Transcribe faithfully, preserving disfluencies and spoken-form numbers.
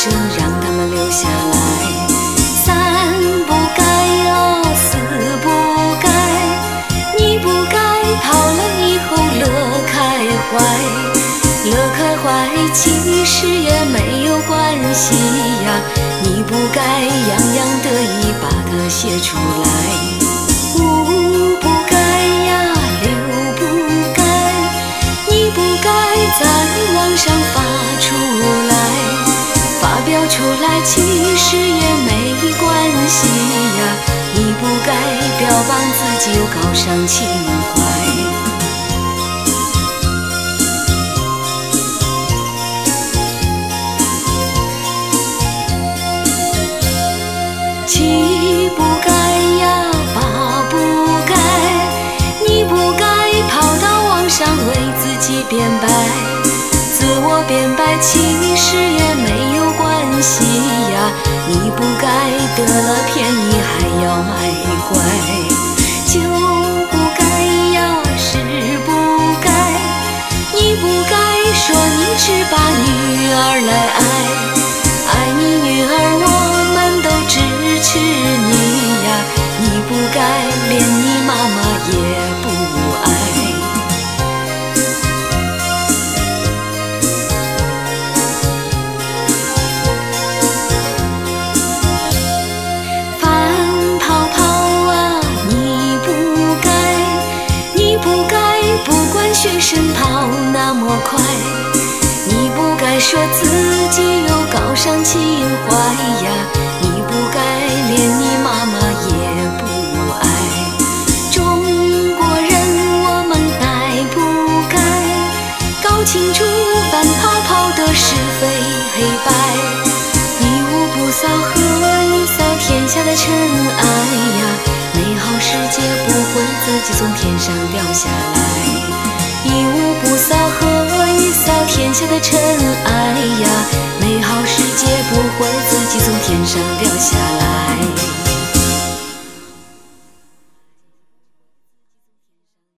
生，让他们留下来。三不该呀，四不该，你不该跑了以后乐开怀，乐开怀其实也没有关系呀，你不该洋洋得意把它写出来。五不该呀，六不该，你不该在网上发出来，发表出来其实也没关系呀，你不该标榜自己有高尚情怀。七不该呀，八不该，你不该跑到网上为自己辩白，自我辩白其实也没有关系呀，你不该得了便宜还要卖乖。九不该呀，十不该，你不该说你只把女儿来爱，爱你女儿我们都支持你呀，你不该连你妈妈也不爱。反跑跑啊，你不该，你不该不管学生跑那么快，你不该说自己有高尚情怀呀，你不该连你妈妈也不爱。中国人我们该不该搞清楚反跑跑的是非黑白，一无不扫何以扫天下的尘埃呀，美好世界不会自己从天上掉下来，一无不扫何以扫天下的尘埃呀，美好世界不会自己从天上掉下来。